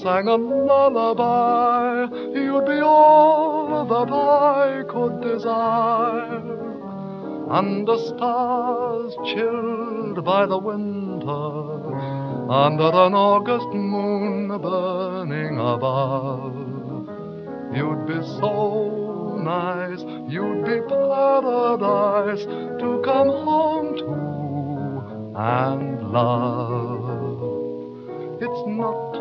sang a lullaby, you'd be all that I could desire. And the stars, chilled by the winter, under an August moon burning above, you'd be so nice, you'd be paradise to come home to and love. It's not